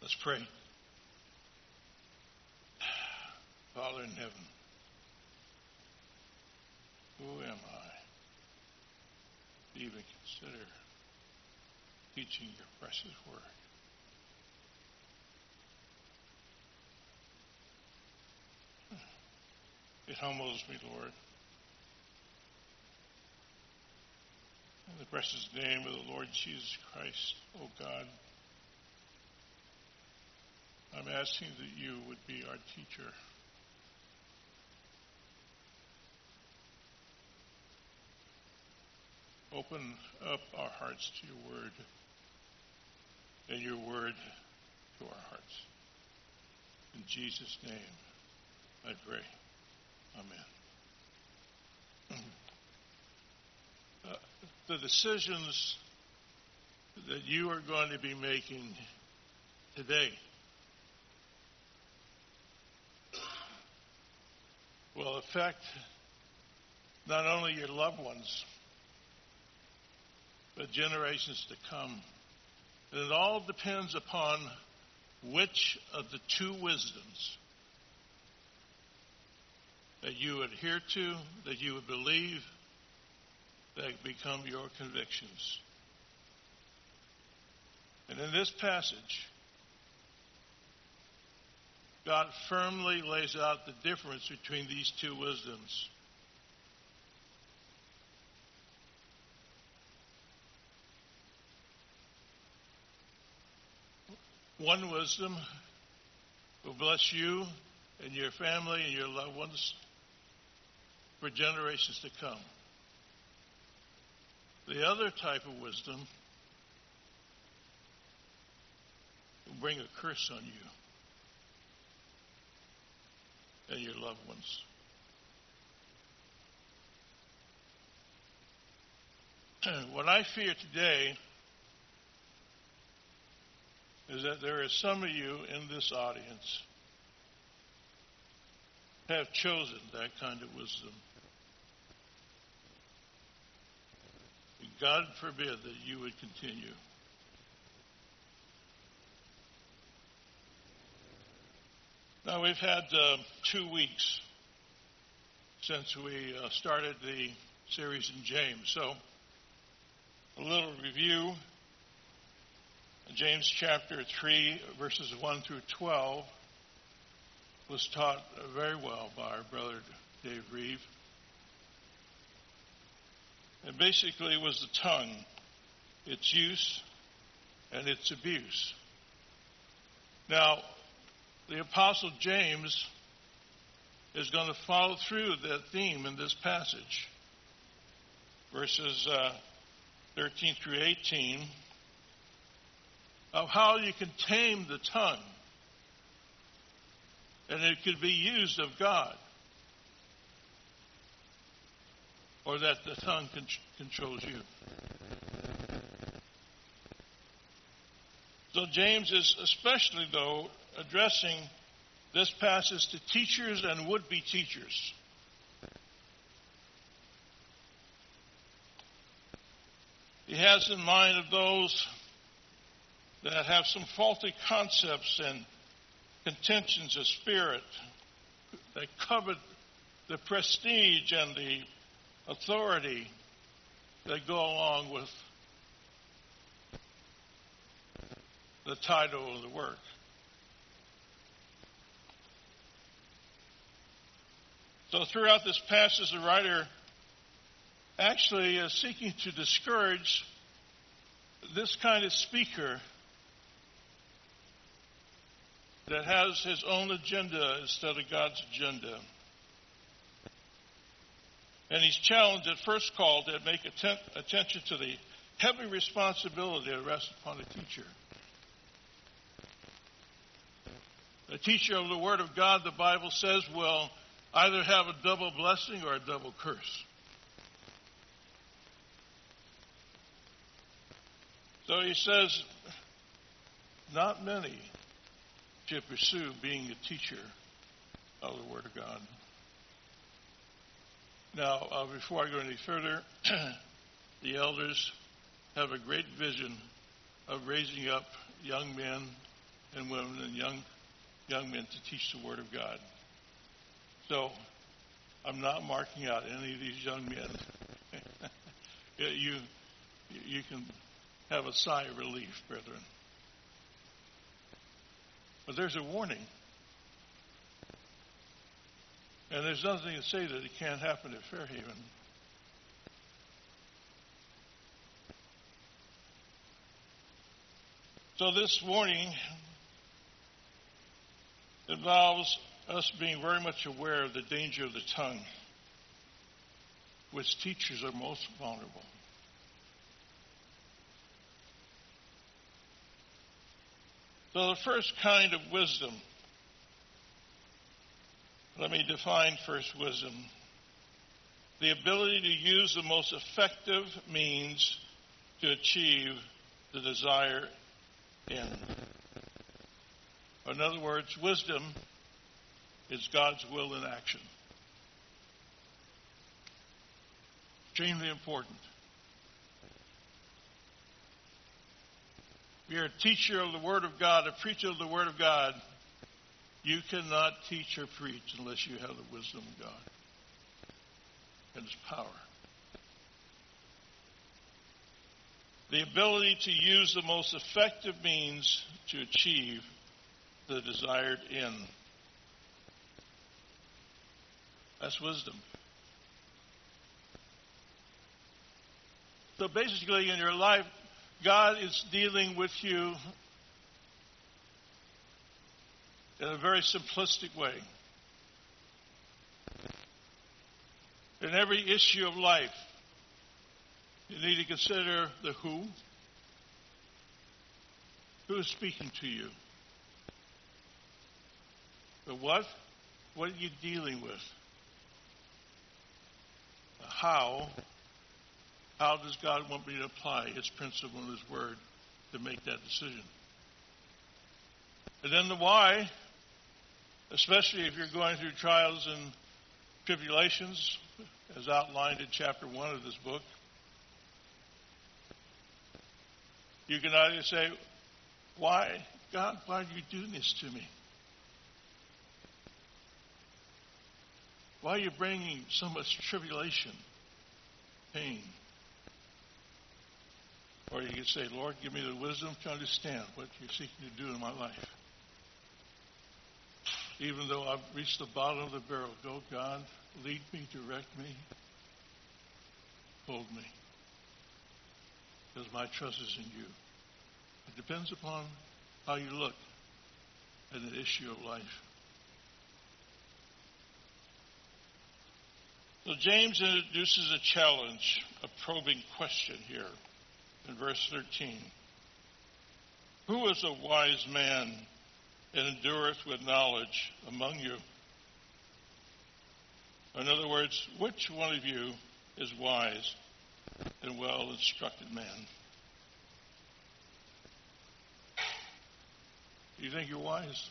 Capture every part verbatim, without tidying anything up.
Let's pray. Father in heaven, who am I to even consider teaching your precious word? It humbles me, Lord. In the precious name of the Lord Jesus Christ, O God, I'm asking that you would be our teacher. Open up our hearts to your word, and your word to our hearts. In Jesus' name, I pray. Amen. Uh, the decisions that you are going to be making today will affect not only your loved ones, but generations to come. And it all depends upon which of the two wisdoms that you adhere to, that you would believe, that become your convictions. And in this passage, God firmly lays out the difference between these two wisdoms. One wisdom will bless you and your family and your loved ones for generations to come. The other type of wisdom will bring a curse on you and your loved ones. What I fear today is that there are some of you in this audience have chosen that kind of wisdom. God forbid that you would continue. Now, we've had uh, two weeks since we uh, started the series in James. So, a little review. James chapter three, verses one through twelve, was taught very well by our brother Dave Reeve. And basically it was the tongue, its use and its abuse. Now, the Apostle James is going to follow through that theme in this passage. Verses uh, thirteen through eighteen, of how you can tame the tongue, and it could be used of God, or that the tongue con- controls you. So James is especially, though, addressing this passage to teachers and would-be teachers. He has in mind of those that have some faulty concepts and contentions of spirit, that covet the prestige and the authority that go along with the title of the work. So throughout this passage, the writer actually is seeking to discourage this kind of speaker that has his own agenda instead of God's agenda. And he's challenged at first call to make atten- attention to the heavy responsibility that rests upon a teacher. A teacher of the Word of God, the Bible says, will either have a double blessing or a double curse. So he says, not many should pursue being a teacher of the Word of God. Now, uh, before I go any further, the elders have a great vision of raising up young men and women and young young men to teach the Word of God. So I'm not marking out any of these young men. you, you can have a sigh of relief, brethren. But there's a warning. And there's nothing to say that it can't happen at Fairhaven. So this warning involves us being very much aware of the danger of the tongue, which teachers are most vulnerable. So the first kind of wisdom, let me define first wisdom. The ability to use the most effective means to achieve the desired end. In other words, wisdom is God's will in action. Extremely important. If you're a teacher of the Word of God, a preacher of the Word of God, you cannot teach or preach unless you have the wisdom of God and His power. The ability to use the most effective means to achieve the desired end. That's wisdom. So basically in your life, God is dealing with you in a very simplistic way. In every issue of life, you need to consider the who. Who is speaking to you? The what? What are you dealing with? The how? How does God want me to apply His principle and His word to make that decision? And then the why, especially if you're going through trials and tribulations, as outlined in chapter one of this book. You can either say, why, God, why are you doing this to me? Why are you bringing so much tribulation, pain? Or you can say, Lord, give me the wisdom to understand what you're seeking to do in my life. Even though I've reached the bottom of the barrel, go, God, lead me, direct me, hold me. Because my trust is in you. It depends upon how you look at an issue of life. So James introduces a challenge, a probing question here in verse thirteen. Who is a wise man and endureth with knowledge among you? In other words, which one of you is wise and well-instructed man? Do you think you're wise?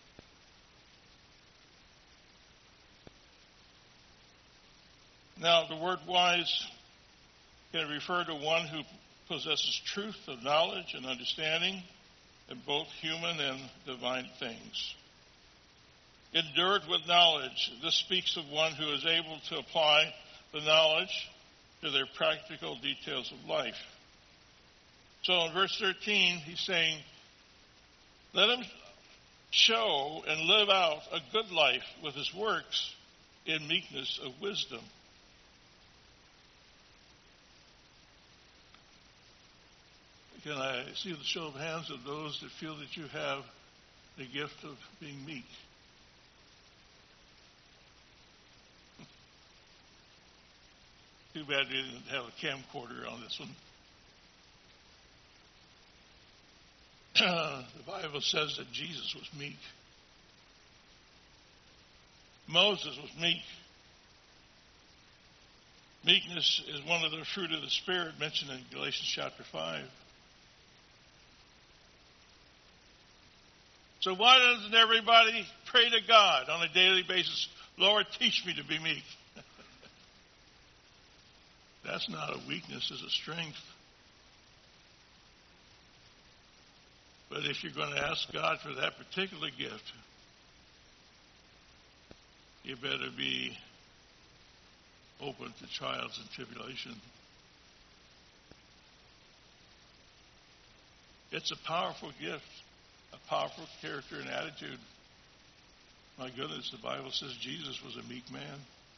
Now, the word wise can refer to one who possesses truth of knowledge and understanding in both human and divine things. Endured with knowledge, this speaks of one who is able to apply the knowledge to their practical details of life. So in verse thirteen, he's saying, let him show and live out a good life with his works in meekness of wisdom. Can I see the show of hands of those that feel that you have the gift of being meek? Too bad they didn't have a camcorder on this one. The Bible says that Jesus was meek. Moses was meek. Meekness is one of the fruit of the Spirit mentioned in Galatians chapter five. So why doesn't everybody pray to God on a daily basis, Lord, teach me to be meek? That's not a weakness, it's a strength. But if you're going to ask God for that particular gift, you better be open to trials and tribulation. It's a powerful gift, a powerful character and attitude. My goodness, the Bible says Jesus was a meek man.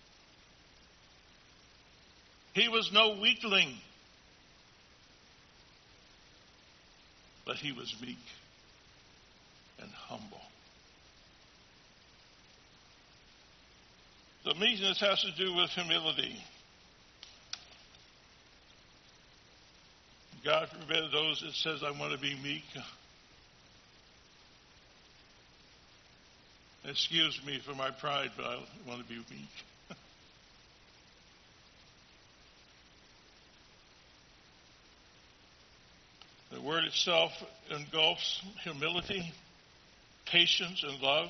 He was no weakling, but he was meek and humble. The meekness has to do with humility. God forbid those that says, I want to be meek. Excuse me for my pride, but I want to be meek. The word itself engulfs humility, patience, and love.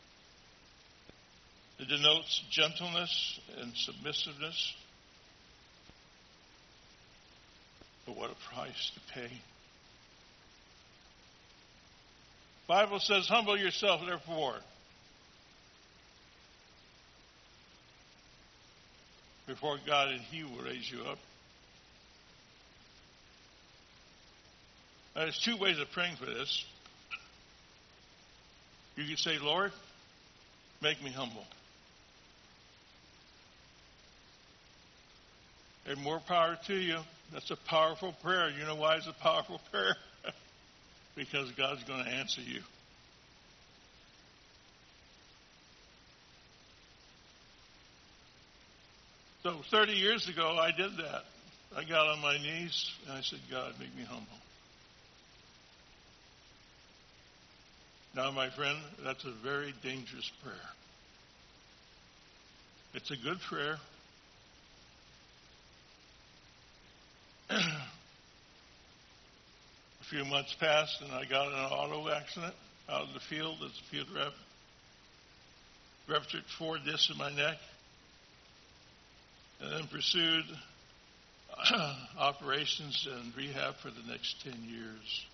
It denotes gentleness and submissiveness. But what a price to pay. The Bible says, humble yourself, therefore, before God, and he will raise you up. Now, there's two ways of praying for this. You can say, Lord, make me humble. And more power to you. That's a powerful prayer. You know why it's a powerful prayer? Because God's going to answer you. So thirty years ago, I did that. I got on my knees and I said, God, make me humble. Now, my friend, that's a very dangerous prayer. It's a good prayer. A few months passed and I got in an auto accident out in the field as a field rep. Ruptured four discs in my neck. And then pursued operations and rehab for the next ten years.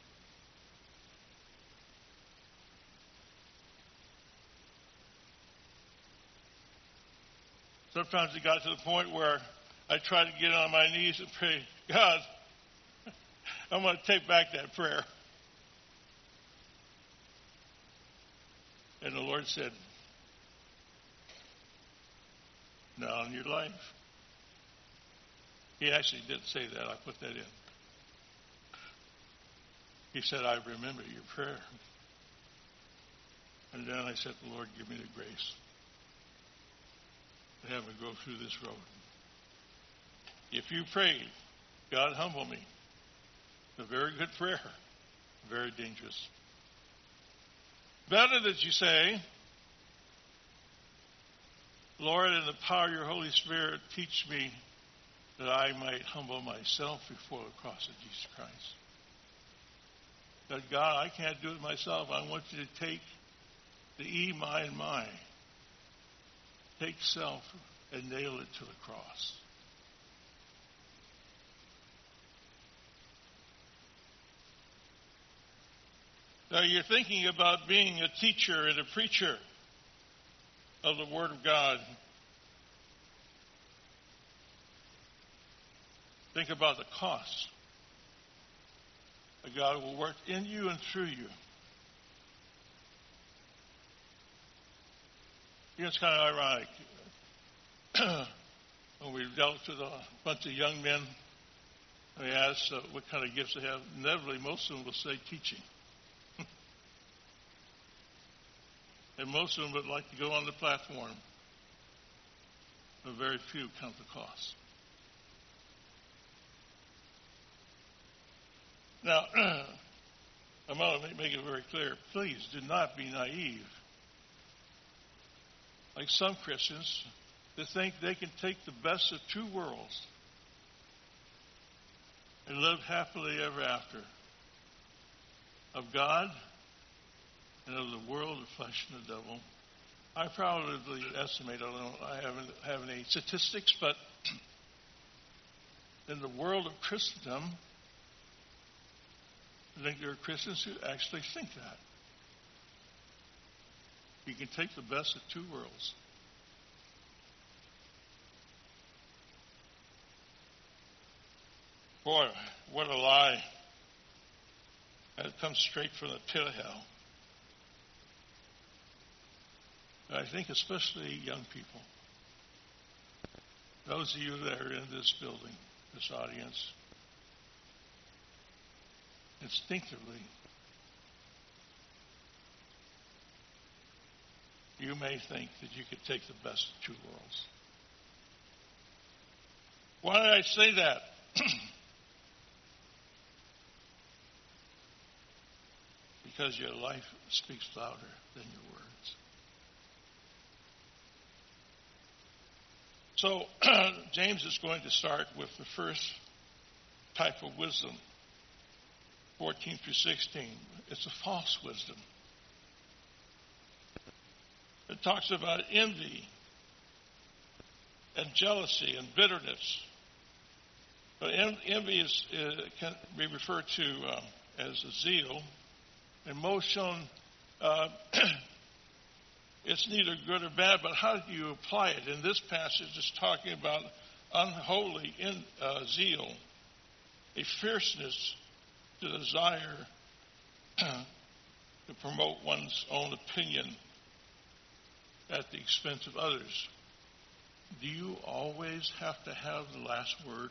Sometimes it got to the point where I tried to get on my knees and pray, God, I'm going to take back that prayer. And the Lord said, not in your life. He actually did say that. I put that in. He said, I remember your prayer. And then I said, Lord, give me the grace to have me go through this road. If you prayed, God, humble me. It's a very good prayer. Very dangerous. Better that you say, Lord, in the power of your Holy Spirit, teach me that I might humble myself before the cross of Jesus Christ. That God, I can't do it myself. I want you to take the E, my, and my. Take self and nail it to the cross. Now you're thinking about being a teacher and a preacher of the Word of God. Think about the cost. That God will work in you and through you. You know, it's kind of ironic. When we dealt with a bunch of young men, we asked uh, what kind of gifts they have. Inevitably, most of them will say teaching. And most of them would like to go on the platform. But very few count the cost. Now, I'm going to make it very clear. Please do not be naive. Like some Christians, they think they can take the best of two worlds and live happily ever after. Of God and of the world, the flesh, and the devil. I probably estimate, I don't know, I haven't have any statistics, but in the world of Christendom, I think there are Christians who actually think that. You can take the best of two worlds. Boy, what a lie. And it comes straight from the pit of hell. And I think especially young people, those of you that are in this building, this audience, instinctively, you may think that you could take the best of two worlds. Why did I say that? Because your life speaks louder than your words. So, James is going to start with the first type of wisdom, fourteen through sixteen. It's a false wisdom. It talks about envy and jealousy and bitterness. But envy is, uh, can be referred to uh, as a zeal. And most shown, uh, it's neither good or bad, but how do you apply it? In this passage, it's talking about unholy in, uh, zeal, a fierceness to desire to promote one's own opinion at the expense of others. Do you always have to have the last word?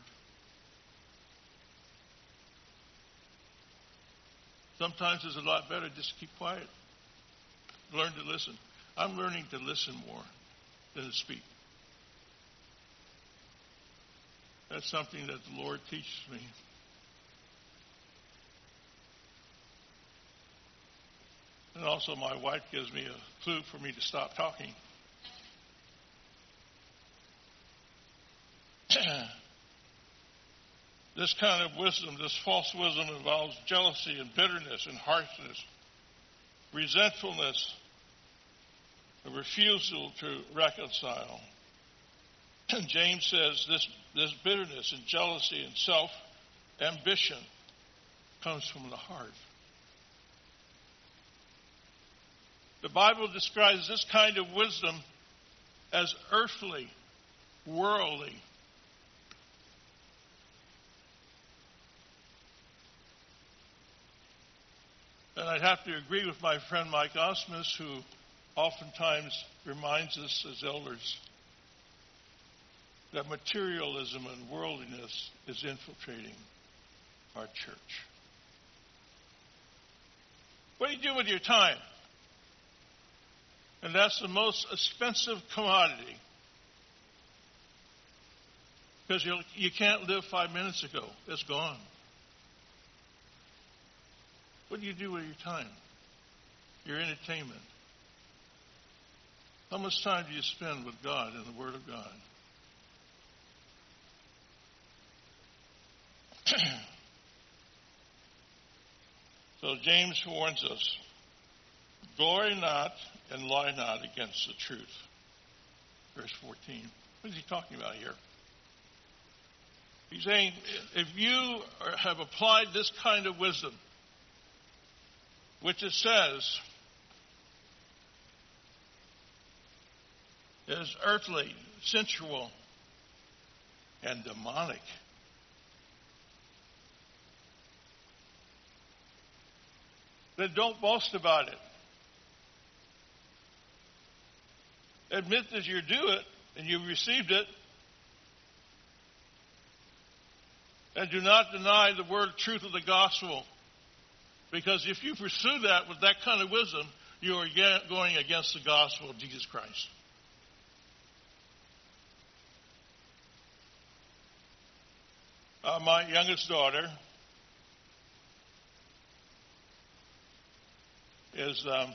Sometimes it's a lot better just to keep quiet. Learn to listen. I'm learning to listen more than to speak. That's something that the Lord teaches me. And also my wife gives me a clue for me to stop talking. This kind of wisdom, this false wisdom, involves jealousy and bitterness and harshness, resentfulness, a refusal to reconcile. James says this, this bitterness and jealousy and self-ambition comes from the heart. The Bible describes this kind of wisdom as earthly, worldly. And I'd have to agree with my friend Mike Osmus, who oftentimes reminds us as elders that materialism and worldliness is infiltrating our church. What do you do with your time? And that's the most expensive commodity. Because you you can't live five minutes ago. It's gone. What do you do with your time? Your entertainment? How much time do you spend with God and the Word of God? So James warns us, glory not and lie not against the truth. Verse fourteen. What is he talking about here? He's saying, if you have applied this kind of wisdom, which it says is earthly, sensual, and demonic, then don't boast about it. Admit that you do it and you've received it. And do not deny the word truth of the gospel. Because if you pursue that with that kind of wisdom, you are going against the gospel of Jesus Christ. Uh, my youngest daughter is um,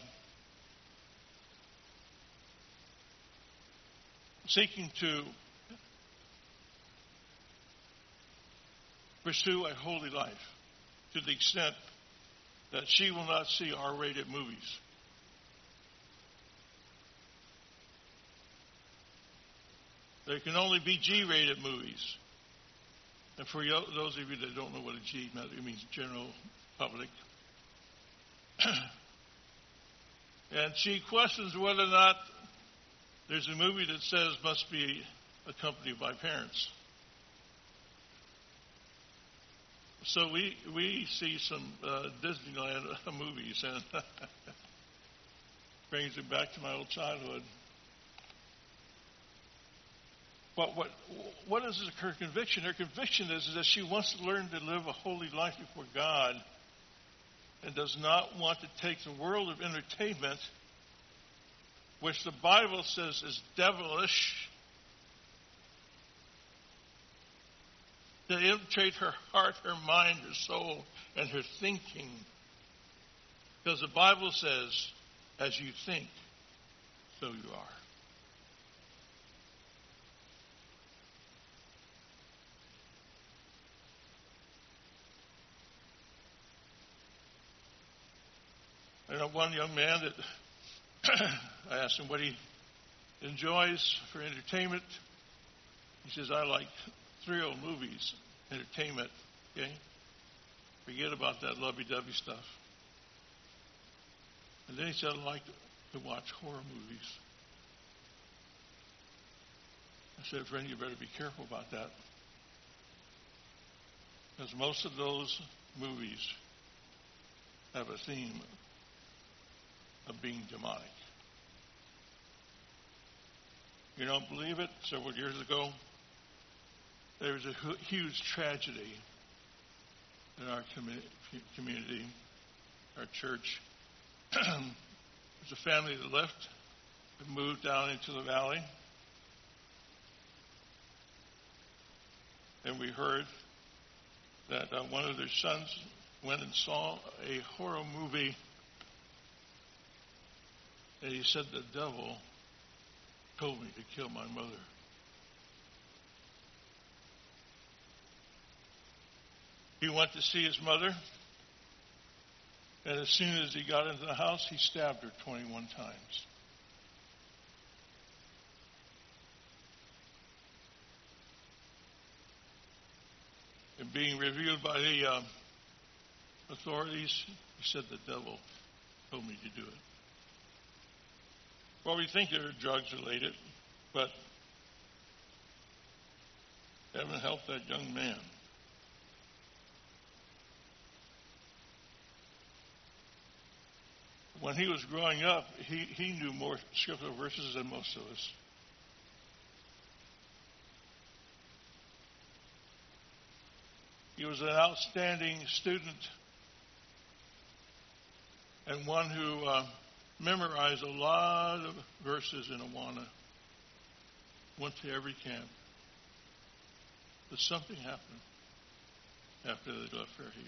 seeking to pursue a holy life to the extent that she will not see R-rated movies. There can only be G-rated movies. And for those of you that don't know what a G means, it means general public. And she questions whether or not there's a movie that says must be accompanied by parents. So we we see some uh, Disneyland movies, and brings me back to my old childhood. But what what is her conviction? Her conviction is, is that she wants to learn to live a holy life before God, and does not want to take the world of entertainment, which the Bible says is devilish, to infiltrate her heart, her mind, her soul, and her thinking. Because the Bible says, as you think, so you are. I know one young man that I asked him what he enjoys for entertainment. He says, I like thrill movies, entertainment, okay? Forget about that lovey-dovey stuff. And then he said, I like to watch horror movies. I said, friend, you better be careful about that. Because most of those movies have a theme of being demonic. You don't believe it? Several years ago, there was a huge tragedy in our community, our church. There's a family that left and moved down into the valley. And we heard that uh, one of their sons went and saw a horror movie. And he said, the devil told me to kill my mother. He went to see his mother, and as soon as he got into the house, he stabbed her twenty-one times. And being reviewed by the uh, authorities, he said the devil told me to do it. Well, we think they're drugs related, but heaven help that young man. When he was growing up, he, he knew more scriptural verses than most of us. He was an outstanding student and one who uh, memorized a lot of verses in Awana. Went to every camp. But something happened after they left Fairhaven.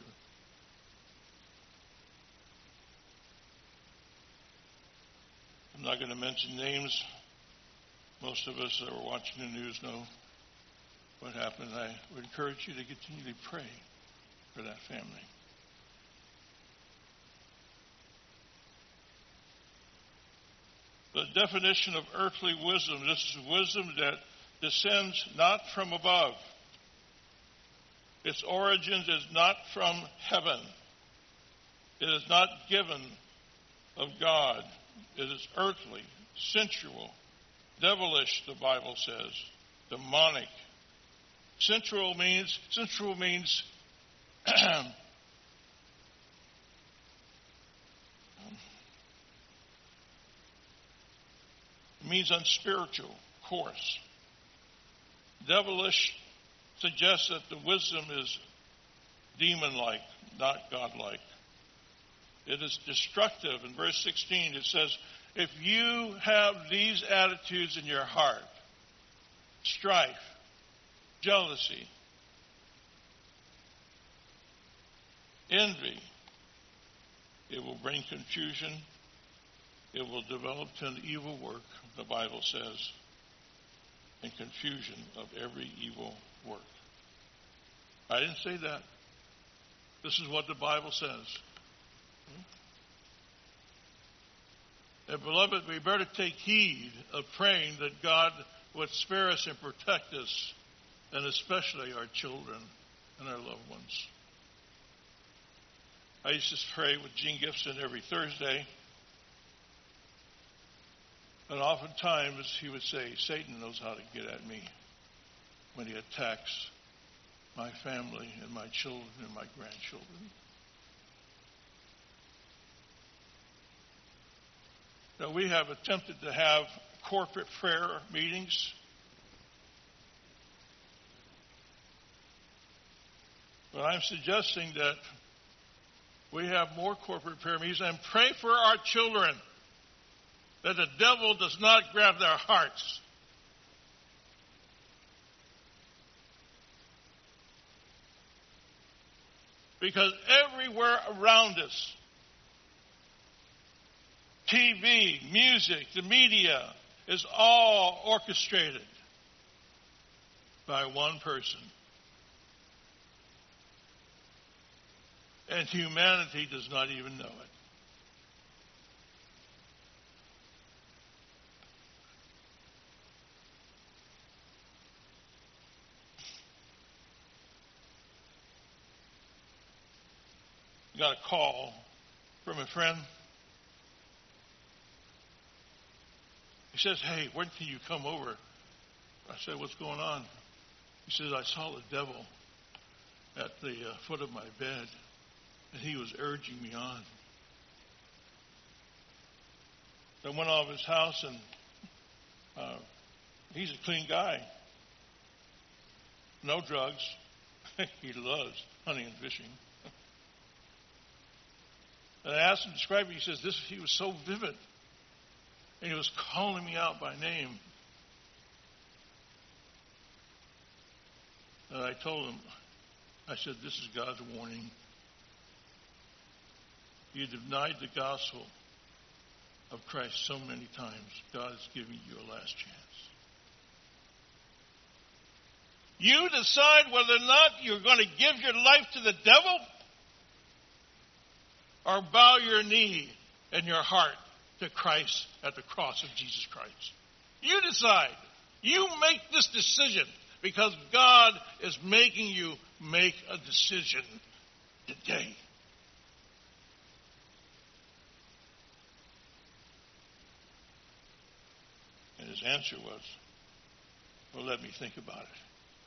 I'm not going to mention names. Most of us that are watching the news know what happened. I would encourage you to continually pray for that family. The definition of earthly wisdom, this is wisdom that descends not from above. Its origins is not from heaven. It is not given of God. It is earthly, sensual, devilish, the Bible says, demonic. Sensual means, sensual means means unspiritual, coarse. Devilish suggests that the wisdom is demon-like, not God-like. It is destructive. In verse sixteen, it says, if you have these attitudes in your heart, strife, jealousy, envy, it will bring confusion. It will develop to an evil work, the Bible says, and confusion of every evil work. I didn't say that. This is what the Bible says. And beloved, we better take heed of praying that God would spare us and protect us, and especially our children and our loved ones. I used to pray with Gene Gibson every Thursday. And oftentimes he would say, Satan knows how to get at me when he attacks my family and my children and my grandchildren. Now, we have attempted to have corporate prayer meetings. But I'm suggesting that we have more corporate prayer meetings and pray for our children, that the devil does not grab their hearts. Because everywhere around us, T V, music, the media, is all orchestrated by one person. And humanity does not even know it. Got a call from a friend. He says, hey, when can you come over? I said, what's going on? He says, I saw the devil at the uh, foot of my bed, and he was urging me on. I went out of his house, and uh, he's a clean guy. No drugs. He loves hunting and fishing. And I asked him to describe it. He says, this, he was so vivid. And he was calling me out by name. And I told him, I said, this is God's warning. You denied the gospel of Christ so many times. God is giving you a last chance. You decide whether or not you're going to give your life to the devil or bow your knee and your heart to Christ at the cross of Jesus Christ. You decide. You make this decision because God is making you make a decision today. And his answer was, well, let me think about it.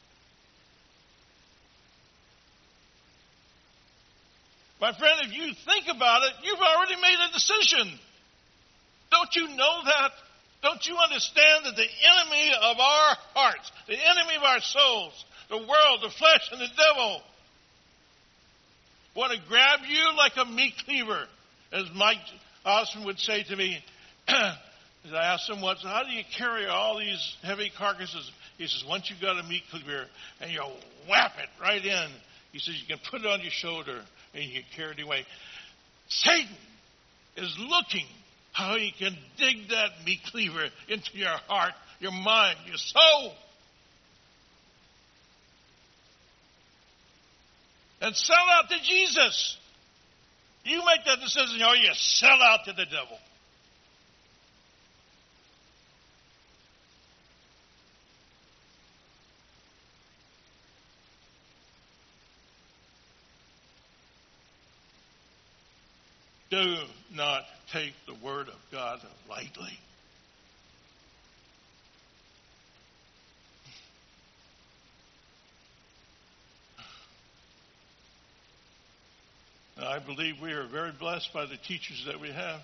My friend, if you think about it, you've already made a decision. Don't you know that? Don't you understand that the enemy of our hearts, the enemy of our souls, the world, the flesh, and the devil want to grab you like a meat cleaver? As Mike Osmond would say to me, as I asked him once, how do you carry all these heavy carcasses? He says, once you've got a meat cleaver and you whap it right in, he says, you can put it on your shoulder and you can carry it away. Satan is looking how he can dig that meat cleaver into your heart, your mind, your soul. And sell out to Jesus. You make that decision, or you sell out to the devil. Do not take the word of God lightly. I believe we are very blessed by the teachers that we have.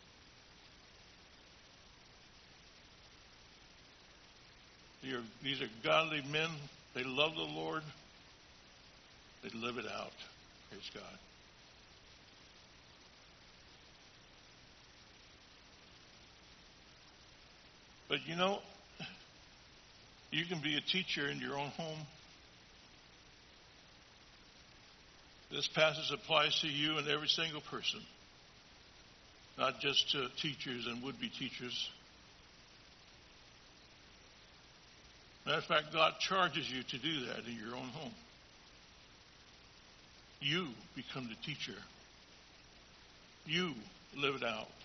These are godly men. They love the Lord. They live it out. Praise God. But you know, you can be a teacher in your own home. This passage applies to you and every single person, not just to teachers and would-be teachers. Matter of fact, God charges you to do that in your own home. You become the teacher. You live it out.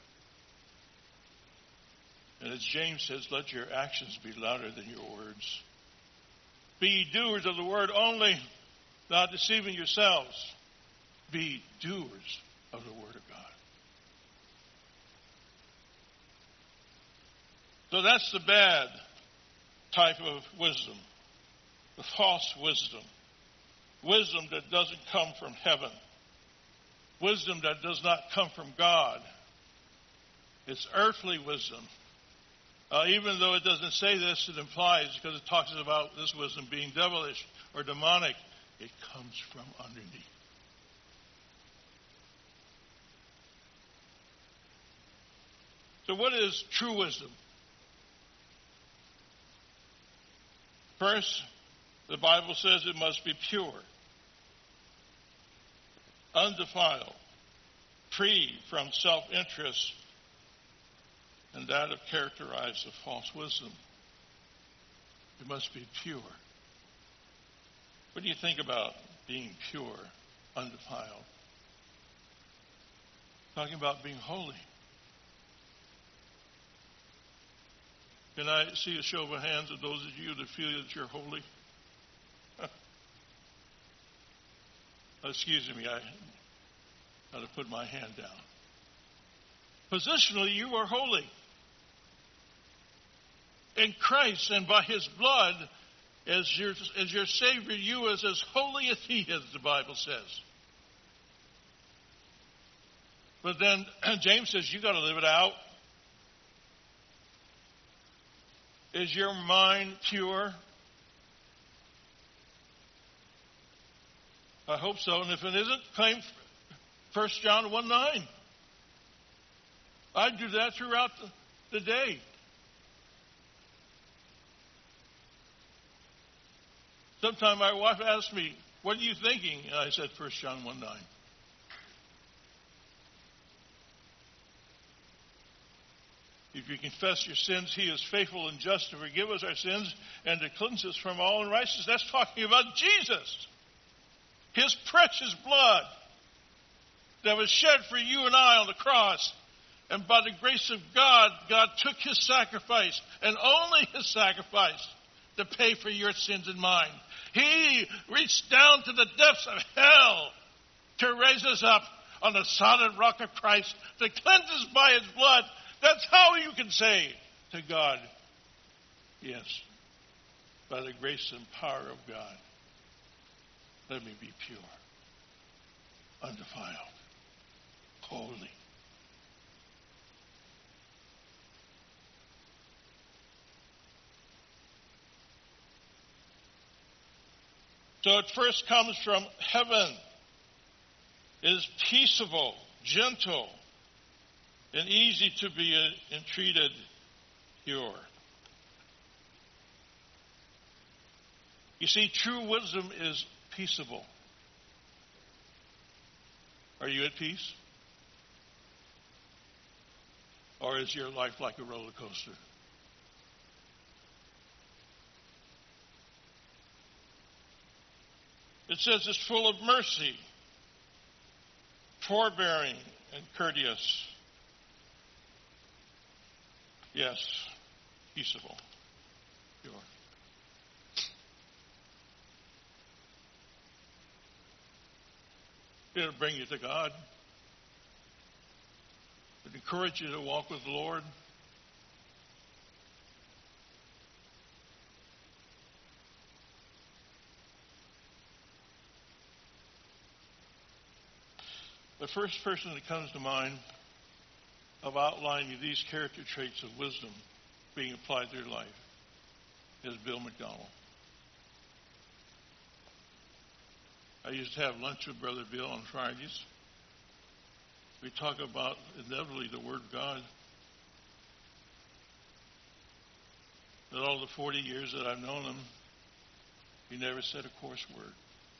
And as James says, let your actions be louder than your words. Be ye doers of the word only, not deceiving yourselves. be doers of the Word of God. So that's the bad type of wisdom, the false wisdom. Wisdom that doesn't come from heaven. Wisdom that does not come from God. It's earthly wisdom. Uh, even though it doesn't say this, it implies, because it talks about this wisdom being devilish or demonic, it comes from underneath. So what is true wisdom? First, the Bible says it must be pure, undefiled, free from self-interest, and that have characterized the false wisdom. It must be pure. What do you think about being pure, undefiled? Talking about being holy. Can I see a show of hands of those of you that feel that you're holy? Excuse me, I got to put my hand down. Positionally, you are holy. In Christ and by His blood, as your, as your Savior, you is as holy as He is, the Bible says. But then James says you got to live it out. Is your mind pure? I hope so. And if it isn't, claim First John one nine. I do that throughout the, the day. Sometimes my wife asks me, what are you thinking? And I said First John one nine. If you confess your sins, He is faithful and just to forgive us our sins and to cleanse us from all unrighteousness. That's talking about Jesus. His precious blood that was shed for you and I on the cross. And by the grace of God, God took His sacrifice, and only His sacrifice, to pay for your sins and mine. He reached down to the depths of hell to raise us up on the solid rock of Christ, to cleanse us by His blood. That's how you can say to God, yes, by the grace and power of God, let me be pure, undefiled, holy. So it first comes from heaven. It is peaceable, gentle, and easy to be entreated, pure. You see, true wisdom is peaceable. Are you at peace? Or is your life like a roller coaster? It says it's full of mercy, forbearing, and courteous. Yes, peaceable, pure. It'll bring you to God. It'll encourage you to walk with the Lord. The first person that comes to mind of outlining these character traits of wisdom being applied to their life is Bill McDonald. I used to have lunch with Brother Bill on Fridays. We talk about inevitably the Word of God. In all the forty years that I've known him, he never said a coarse word.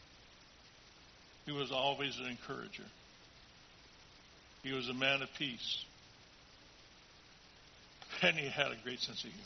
He was always an encourager. He was a man of peace. And he had a great sense of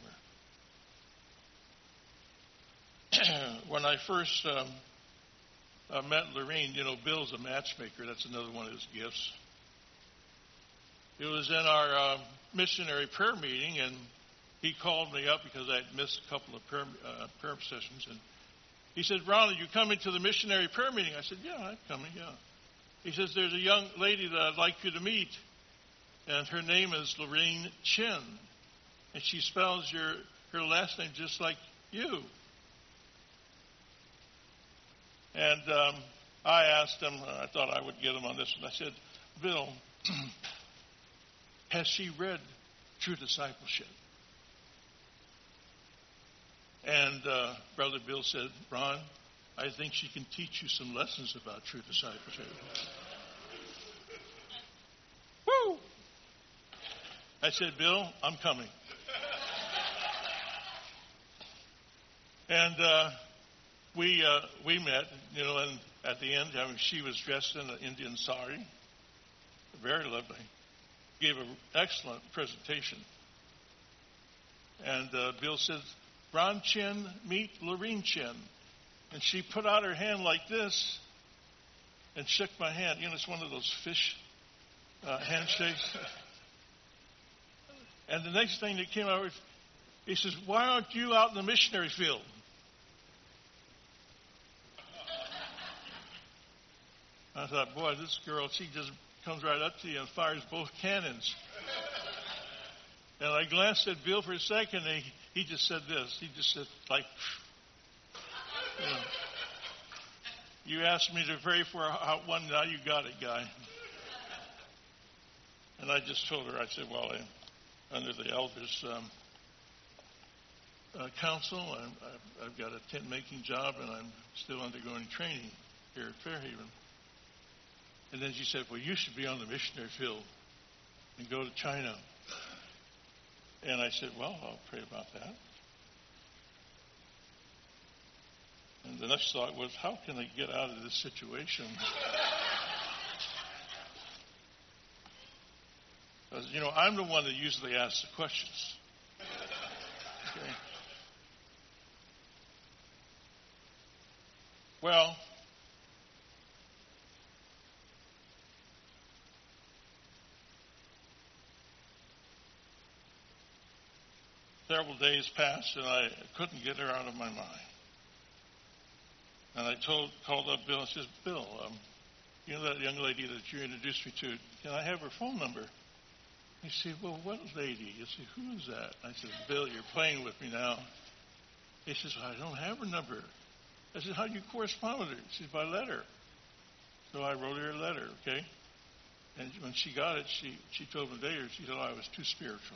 humor. When I first um, I met Lorene, you know, Bill's a matchmaker. That's another one of his gifts. It was in our uh, missionary prayer meeting, and he called me up because I had missed a couple of prayer, uh, prayer sessions. And he said, Ronald, you coming to the missionary prayer meeting? I said, yeah, I'm coming, yeah. He says, there's a young lady that I'd like you to meet, and her name is Lorraine Chin, and she spells your her last name just like you. And um, I asked him, I thought I would get him on this, and I said, Bill, has she read True Discipleship? And uh, Brother Bill said, Ron, I think she can teach you some lessons about true discipleship. Woo! I said, Bill, I'm coming. And uh, we uh, we met, you know, and at the end, I mean, she was dressed in an Indian sari, very lovely. Gave an excellent presentation. And uh, Bill said, Ron Chin, meet Lorraine Chin. And she put out her hand like this and shook my hand. You know, it's one of those fish uh, handshakes. And the next thing that came out, he says, why aren't you out in the missionary field? I thought, boy, this girl, she just comes right up to you and fires both cannons. And I glanced at Bill for a second, and he, he just said this. He just said, like, you know, you asked me to pray for one, now you got it, guy. And I just told her, I said, well, I, under the elders' um, uh, council, I'm, I've, I've got a tent-making job, and I'm still undergoing training here at Fairhaven. And then she said, well, you should be on the missionary field and go to China. And I said, well, I'll pray about that. And the next thought was, how can I get out of this situation? Because, you know, I'm the one that usually asks the questions. Okay. Well, several days passed, and I couldn't get her out of my mind. And I told, called up Bill and says, Bill, um, you know that young lady that you introduced me to, can I have her phone number? He said, well, what lady? I said, who is that? I said, Bill, you're playing with me now. He says, well, I don't have her number. I said, how do you correspond with her? She said, by letter. So I wrote her a letter, okay? And when she got it, she, she told me later, she said, oh, I was too spiritual.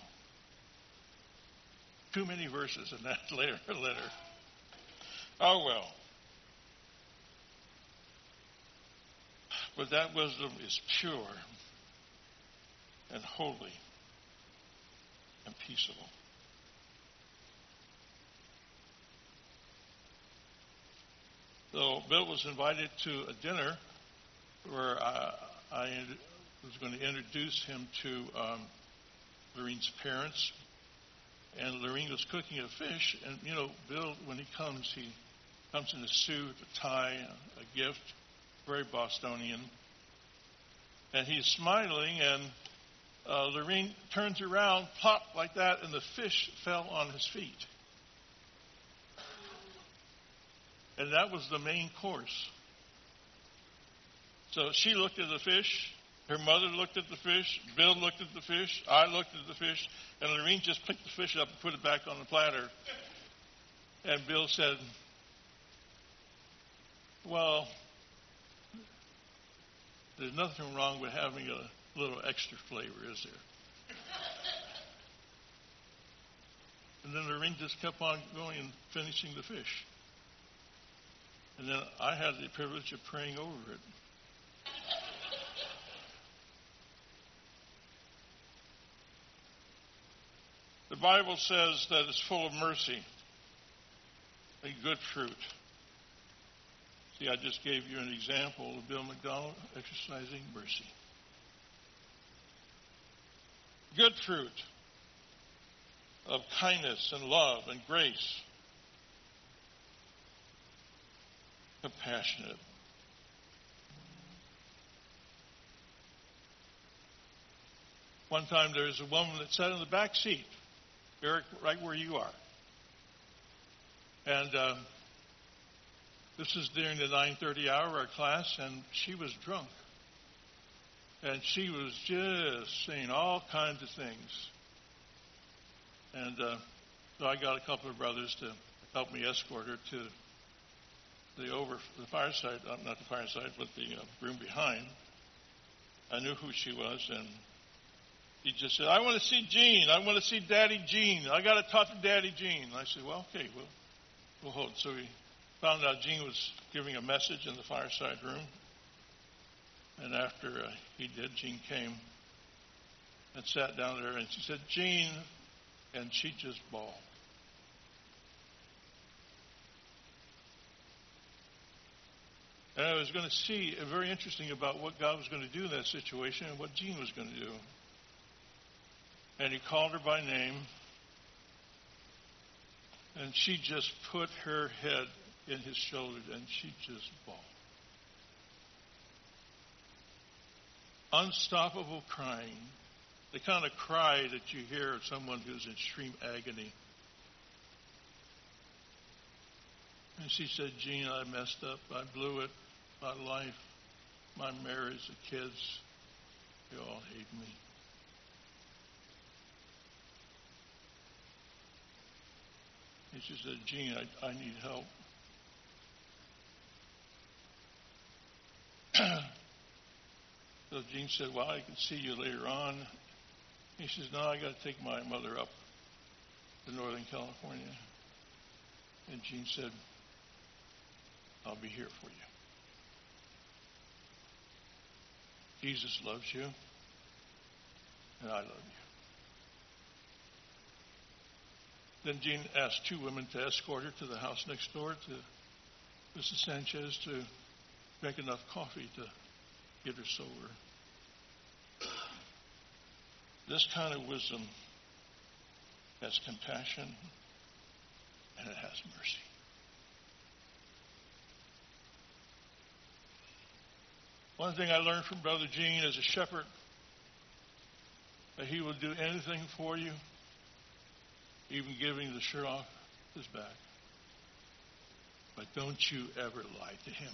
Too many verses in that letter. Oh, well. But that wisdom is pure and holy and peaceable. So Bill was invited to a dinner where I, I was going to introduce him to um, Lorraine's parents. And Lorraine was cooking a fish. And, you know, Bill, when he comes, he comes in a suit, a tie, a gift, very Bostonian. And he's smiling, and uh, Lorraine turns around, plop, like that, and the fish fell on his feet. And that was the main course. So she looked at the fish. Her mother looked at the fish. Bill looked at the fish. I looked at the fish. And Lorraine just picked the fish up and put it back on the platter. And Bill said, well, there's nothing wrong with having a little extra flavor, is there? And then Lorraine just kept on going and finishing the fish. And then I had the privilege of praying over it. The Bible says that it's full of mercy and good fruit. See, I just gave you an example of Bill McDonald exercising mercy. Good fruit of kindness and love and grace. Compassionate. One time there was a woman that sat in the back seat, Eric, right where you are. And uh, this is during the nine thirty hour of our class, and she was drunk. And she was just saying all kinds of things. And uh, so I got a couple of brothers to help me escort her to the over the fireside, uh, not the fireside, but the uh, room behind. I knew who she was, and he just said, "I want to see Gene. I want to see Daddy Gene. I got to talk to Daddy Gene." And I said, "Well, okay, we'll, we'll hold." So we found out Gene was giving a message in the fireside room. And after uh, he did, Gene came and sat down there, and she said, "Gene," and she just bawled. And I was going to see uh, very interesting about what God was going to do in that situation and what Gene was going to do. And he called her by name, and she just put her head in his shoulder, and she just bawled. Unstoppable crying, the kind of cry that you hear of someone who's in extreme agony. And she said, "Gene, I messed up. I blew it. My life, my marriage, the kids, they all hate me." And she said, "Gene, I, I need help." So Gene said, "Well, I can see you later on." He says, "No, I got to take my mother up to Northern California." And Gene said, "I'll be here for you. Jesus loves you, and I love you." Then Gene asked two women to escort her to the house next door to Missus Sanchez to drink enough coffee to get her sober. This kind of wisdom has compassion and it has mercy. One thing I learned from Brother Gene as a shepherd, that he will do anything for you, even giving the shirt off his back. But don't you ever lie to him.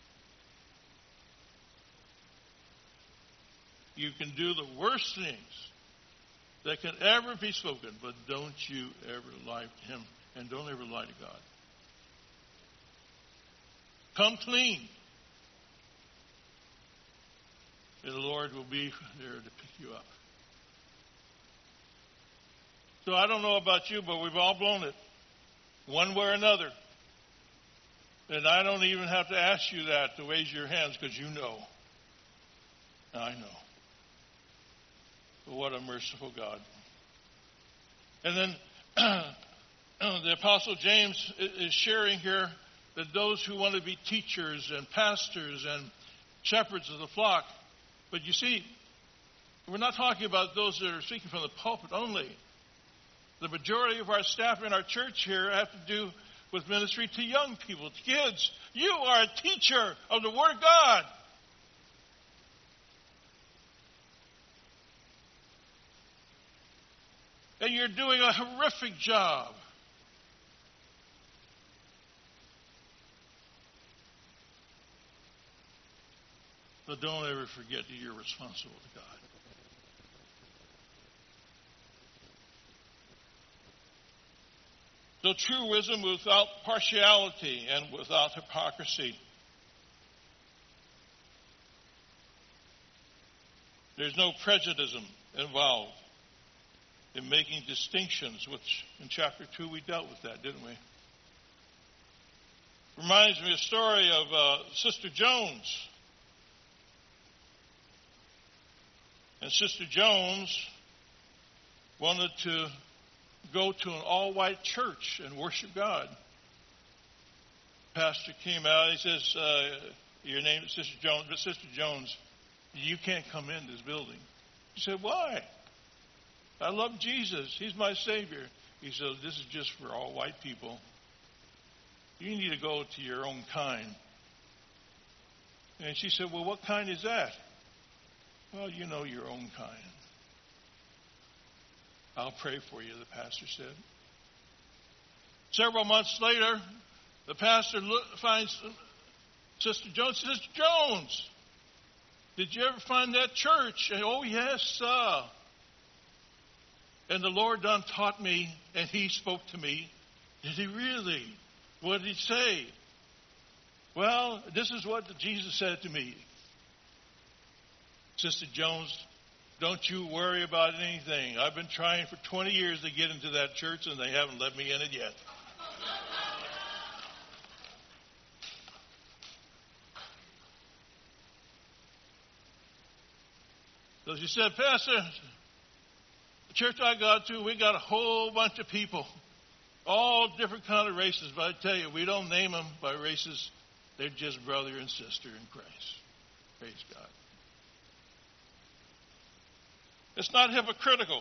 You can do the worst things that can ever be spoken, but don't you ever lie to him, and don't ever lie to God. Come clean, and the Lord will be there to pick you up. So I don't know about you, but we've all blown it, one way or another. And I don't even have to ask you that to raise your hands, because you know. I know. But what a merciful God. And then the Apostle James is sharing here that those who want to be teachers and pastors and shepherds of the flock, but you see, we're not talking about those that are speaking from the pulpit only. The majority of our staff in our church here have to do with ministry to young people, to kids. You are a teacher of the Word of God. And you're doing a horrific job. But don't ever forget that you're responsible to God. So true wisdom without partiality and without hypocrisy. There's no prejudice involved in making distinctions, which in chapter two we dealt with that, didn't we? Reminds me of a story of uh, Sister Jones. And Sister Jones wanted to go to an all-white church and worship God. Pastor came out, he says, uh, your name is Sister Jones, but Sister Jones, you can't come in this building. She said, why? I love Jesus. He's my Savior. He said, this is just for all white people. You need to go to your own kind. And she said, well, what kind is that? Well, you know your own kind. I'll pray for you, the pastor said. Several months later, the pastor look, finds Sister Jones. Sister Jones, Did you ever find that church? Oh, yes, sir. And the Lord done taught me, and he spoke to me. Did he really? What did he say? Well, this is what Jesus said to me. Sister Jones, don't you worry about anything. I've been trying for twenty years to get into that church, and they haven't let me in it yet. So she said, Pastor, the church I got to, we got a whole bunch of people, all different kind of races. But I tell you, we don't name them by races. They're just brother and sister in Christ. Praise God. It's not hypocritical.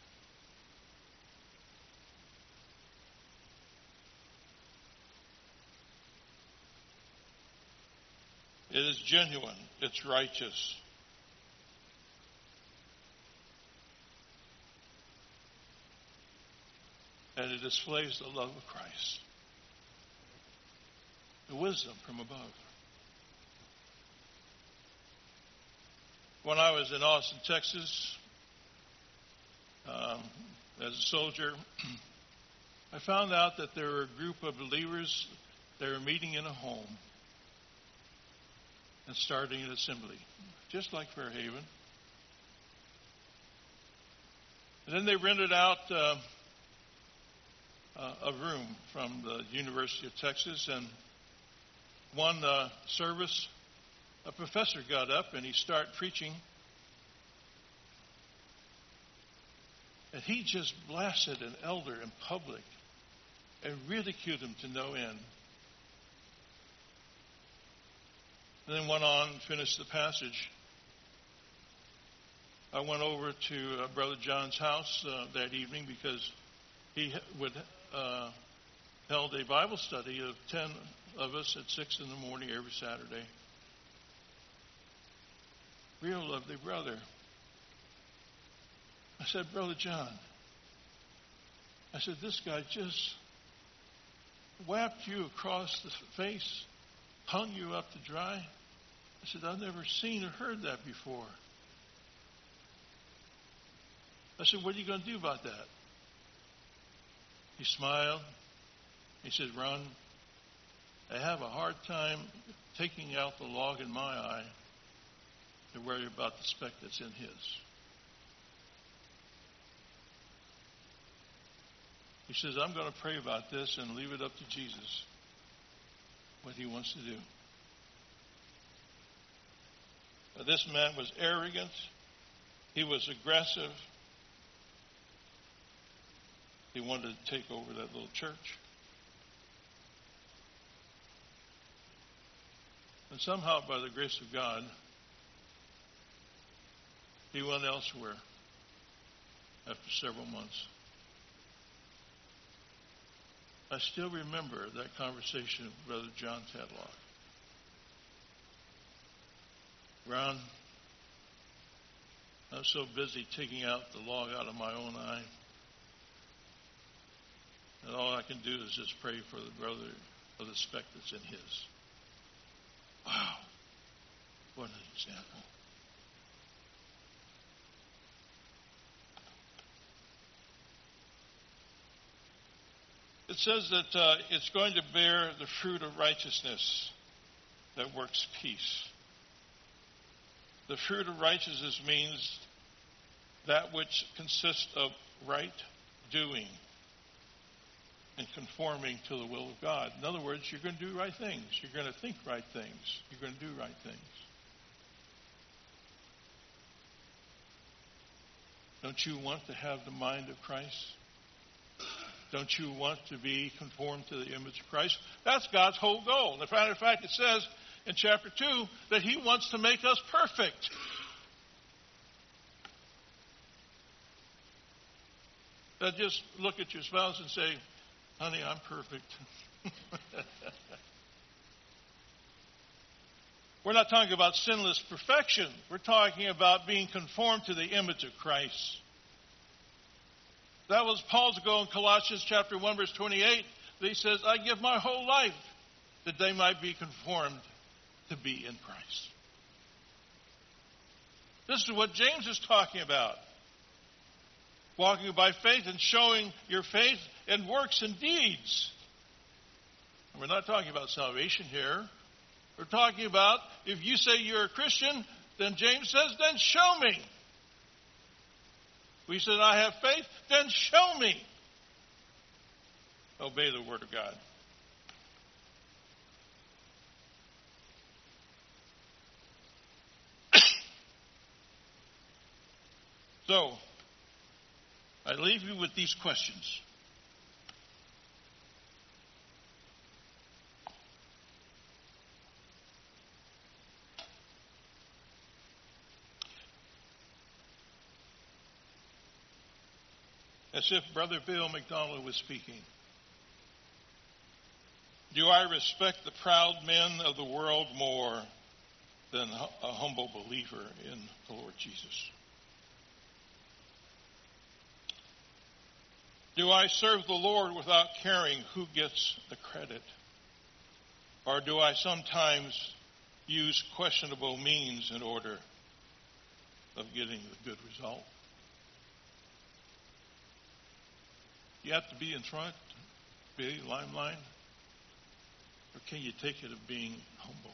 It is genuine. It's righteous. And it displays the love of Christ. The wisdom from above. When I was in Austin, Texas, um, as a soldier, I found out that there were a group of believers that were meeting in a home and starting an assembly, just like Fairhaven. And then they rented out uh, uh, a room from the University of Texas, and one uh, service, a professor got up and he started preaching. And he just blasted an elder in public and ridiculed him to no end. And then went on and finished the passage. I went over to uh, Brother John's house uh, that evening because he would uh, held a Bible study of ten of us at six in the morning every Saturday. Real lovely brother. I said, Brother John, I said, this guy just whapped you across the face, hung you up to dry. I said, I've never seen or heard that before. I said, what are you going to do about that? He smiled. He said, Ron, I have a hard time taking out the log in my eye to worry about the speck that's in his. He says, I'm going to pray about this and leave it up to Jesus, what he wants to do. Now, this man was arrogant. He was aggressive. He wanted to take over that little church. And somehow, by the grace of God, he went elsewhere after several months. I still remember that conversation with Brother John Tadlock. Ron, I was so busy taking out the log out of my own eye that all I can do is just pray for the brother of the speck that's in his. Wow. What an example. It says that uh, it's going to bear the fruit of righteousness that works peace. The fruit of righteousness means that which consists of right doing and conforming to the will of God. In other words, you're going to do right things. You're going to think right things. You're going to do right things. Don't you want to have the mind of Christ? Don't you want to be conformed to the image of Christ? That's God's whole goal. As a matter of fact, it says in chapter two that he wants to make us perfect. Now just look at your spouse and say, honey, I'm perfect. We're not talking about sinless perfection. We're talking about being conformed to the image of Christ. That was Paul's goal in Colossians chapter one, verse twenty-eight. He says, I give my whole life that they might be conformed to be in Christ. This is what James is talking about. Walking by faith and showing your faith in works and deeds. And we're not talking about salvation here. We're talking about if you say you're a Christian, then James says, then show me. We said, I have faith, then show me. Obey the word of God. So, I leave you with these questions. As if Brother Bill McDonald was speaking. Do I respect the proud men of the world more than a humble believer in the Lord Jesus? Do I serve the Lord without caring who gets the credit? Or do I sometimes use questionable means in order of getting the good result? You have to be in front, be limelight, or can you take it of being humble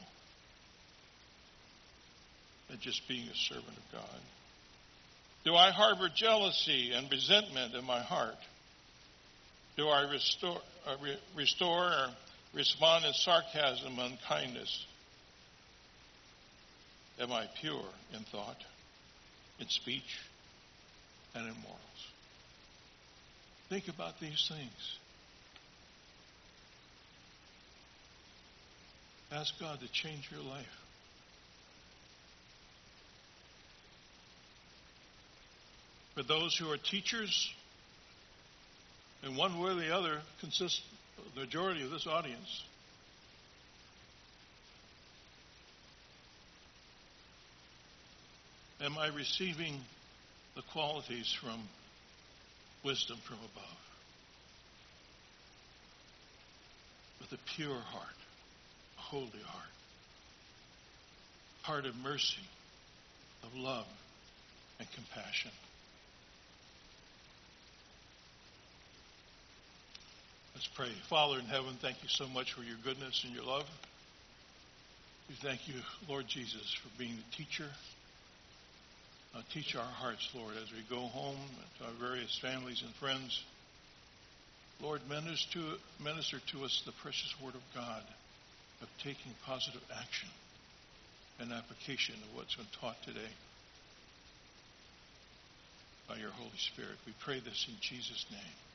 and just being a servant of God? Do I harbor jealousy and resentment in my heart? Do I restore, uh, re- restore or respond in sarcasm and kindness? Am I pure in thought, in speech, and in morals? Think about these things. Ask God to change your life. For those who are teachers, in one way or the other, consists the majority of this audience. Am I receiving the qualities from wisdom from above? With a pure heart, a holy heart, heart of mercy, of love, and compassion. Let's pray. Father in heaven, thank you so much for your goodness and your love. We thank you, Lord Jesus, for being the teacher. Uh, teach our hearts, Lord, as we go home to our various families and friends. Lord, minister to, minister to us the precious word of God of taking positive action and application of what's been taught today by your Holy Spirit. We pray this in Jesus' name.